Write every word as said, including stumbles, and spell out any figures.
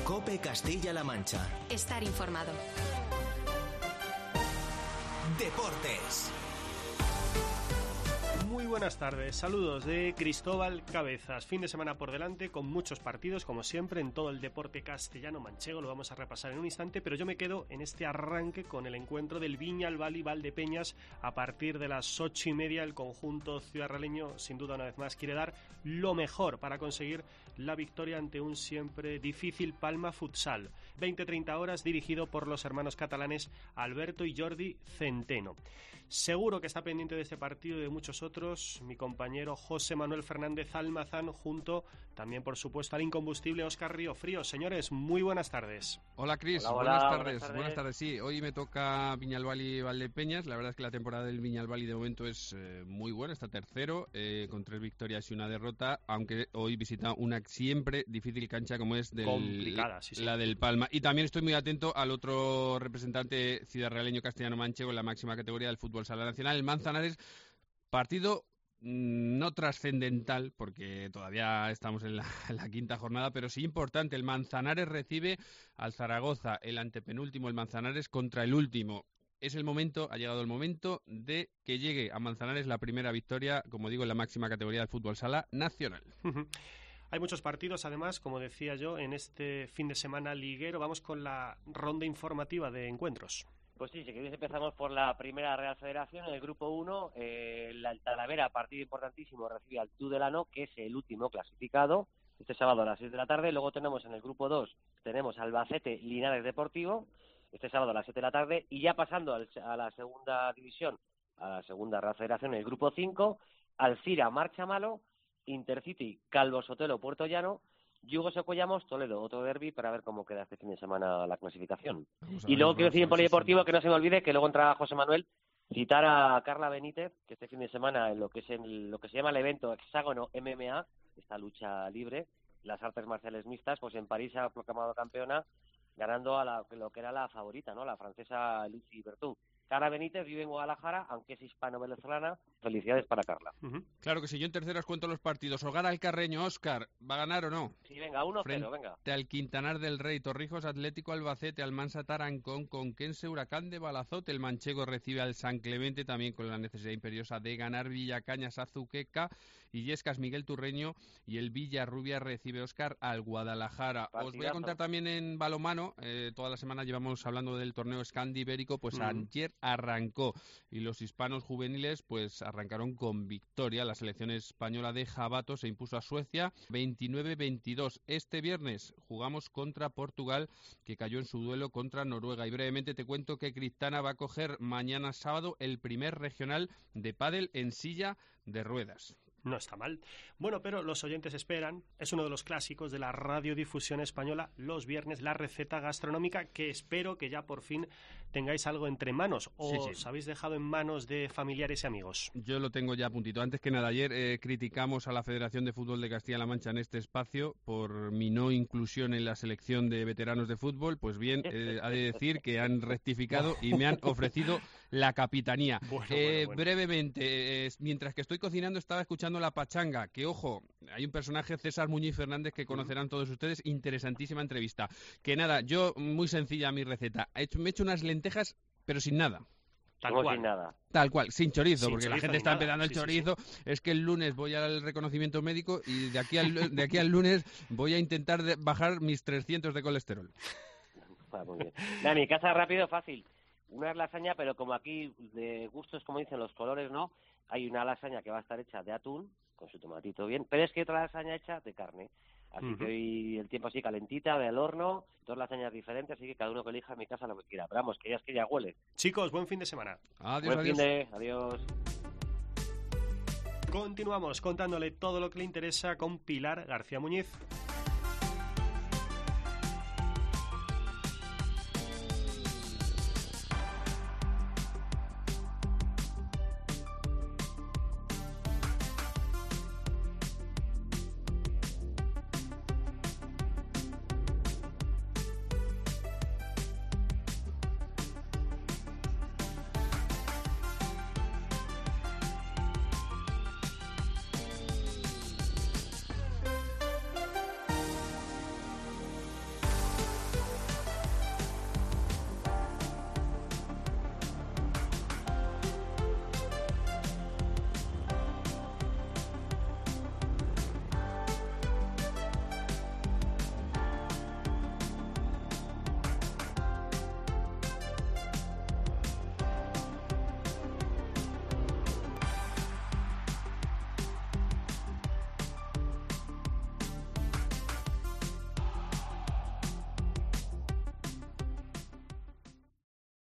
COPE Castilla-La Mancha. Estar informado. Deportes. Muy buenas tardes, saludos de Cristóbal Cabezas. Fin de semana por delante con muchos partidos, como siempre, en todo el deporte castellano-manchego. Lo vamos a repasar en un instante, pero yo me quedo en este arranque con el encuentro del Viñalbal Valdepeñas. A partir de las ocho y media, el conjunto ciudadraleño, sin duda una vez más, quiere dar lo mejor para conseguir la victoria ante un siempre difícil Palma Futsal. veinte treinta horas, dirigido por los hermanos catalanes Alberto y Jordi Centeno. Seguro que está pendiente de este partido y de muchos otros mi compañero José Manuel Fernández Almazán, junto también, por supuesto, al incombustible Óscar Riofrío. Señores, muy buenas tardes. Hola, Cris. Hola, hola, buenas, buenas tardes. tardes. Buenas tardes. Sí, hoy me toca Viñalbal y Valdepeñas. La verdad es que la temporada del Viñalbal de momento es eh, muy buena. Está tercero, eh, con tres victorias y una derrota, aunque hoy visita una siempre difícil cancha como es del, Complicada, sí, sí. la del Palma. Y también estoy muy atento al otro representante ciudadraleño castellano-manchego en la máxima categoría del fútbol sala nacional, el Manzanares. Partido no trascendental, porque todavía estamos en la, en la quinta jornada, pero sí importante. El Manzanares recibe al Zaragoza, el antepenúltimo, el Manzanares, contra el último. Es el momento, ha llegado el momento de que llegue a Manzanares la primera victoria, como digo, en la máxima categoría del fútbol sala nacional. Hay muchos partidos, además, como decía yo, en este fin de semana liguero. Vamos con la ronda informativa de encuentros. Pues sí, si queréis empezamos por la primera Real Federación. En el grupo uno, eh, la el Talavera, partido importantísimo, recibe al Tudelano, que es el último clasificado, este sábado a las seis de la tarde. Luego tenemos en el grupo dos, tenemos Albacete Linares Deportivo, este sábado a las siete de la tarde. Y ya pasando al, a la segunda división, a la segunda Real Federación, en el grupo cinco, Alcira Marchamalo, Intercity Calvo Sotelo Puerto Llano, Yugo Socollamos Toledo, otro derbi, para ver cómo queda este fin de semana la clasificación. Y luego quiero decir en polideportivo, que no se me olvide, que luego entra José Manuel, citar a Carla Benítez, que este fin de semana en lo que es en lo que se llama el evento Hexágono M M A, esta lucha libre, las artes marciales mixtas, pues en París se ha proclamado campeona, ganando a la, lo que era la favorita, ¿no? La francesa Lucy Bertún. Carla Benítez vive en Guadalajara, aunque es hispano-venezolana. Felicidades para Carla. Uh-huh. Claro que sí, yo en tercera os cuento los partidos. Hogar Alcarreño, Óscar, ¿va a ganar o no? Sí, venga, uno cero, venga. Frente al Quintanar del Rey, Torrijos Atlético Albacete, Almansa Tarancón, Conquense Huracán de Balazote. El manchego recibe al San Clemente, también con la necesidad imperiosa de ganar. Villacañas Azuqueca y Yescas Miguel Turreño, y el Villarrubia recibe, Óscar, al Guadalajara. Partidazo. Os voy a contar también en balonmano, eh, toda la semana llevamos hablando del torneo Scandi Ibérico, pues uh-huh. Ayer arrancó y los hispanos juveniles pues arrancaron con victoria. La selección española de Jabato se impuso a Suecia veintinueve veintidós. Este viernes jugamos contra Portugal, que cayó en su duelo contra Noruega. Y brevemente te cuento que Cristana va a coger mañana sábado el primer regional de pádel en silla de ruedas. No está mal. Bueno, pero los oyentes esperan, es uno de los clásicos de la radiodifusión española, los viernes, la receta gastronómica, que espero que ya por fin tengáis algo entre manos, o sí, sí. os habéis dejado en manos de familiares y amigos. Yo lo tengo ya a puntito. Antes que nada, ayer eh, criticamos a la Federación de Fútbol de Castilla-La Mancha en este espacio por mi no inclusión en la selección de veteranos de fútbol. Pues bien, eh, ha de decir que han rectificado y me han ofrecido la capitanía. Bueno, eh, bueno, bueno. Brevemente, eh, mientras que estoy cocinando estaba escuchando La Pachanga, que ojo, hay un personaje, César Muñiz Fernández, que conocerán todos ustedes, interesantísima entrevista. Que nada, yo, muy sencilla mi receta, he hecho, me he hecho unas lentejas, pero sin nada. Tal Como cual. sin nada. Tal cual, sin chorizo, Sin porque chorizo la gente ni está nada. empezando el Sí, sí, chorizo. Sí. Es que el lunes voy al reconocimiento médico y de aquí al, de aquí al lunes voy a intentar de bajar mis trescientos de colesterol. Ah, muy bien. En mi casa rápido, fácil. Una lasaña, pero como aquí de gustos, como dicen los colores, ¿no? Hay una lasaña que va a estar hecha de atún, con su tomatito bien, pero es que otra lasaña hecha de carne. Así uh-huh. que hoy el tiempo así calentita, del horno, dos lasañas diferentes, así que cada uno que elija en mi casa lo que quiera. Pero vamos, que ya es que ya huele. Chicos, buen fin de semana. Adiós, buen adiós. fin de, adiós. Continuamos contándole todo lo que le interesa con Pilar García Muñiz.